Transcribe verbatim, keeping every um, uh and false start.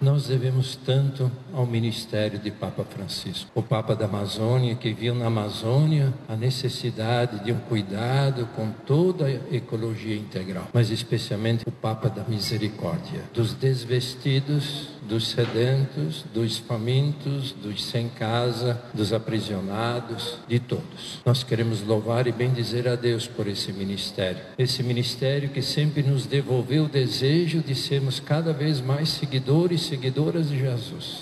Nós devemos tanto ao ministério de Papa Francisco, o Papa da Amazônia, que viu na Amazônia a necessidade de um cuidado com toda a ecologia integral, mas especialmente o Papa da Misericórdia, dos desvestidos, dos sedentos, dos famintos, dos sem casa, dos aprisionados, de todos. Nós queremos louvar e bendizer a Deus por esse ministério, esse ministério que sempre nos devolveu o desejo de sermos cada vez mais seguidores e seguidoras de Jesus.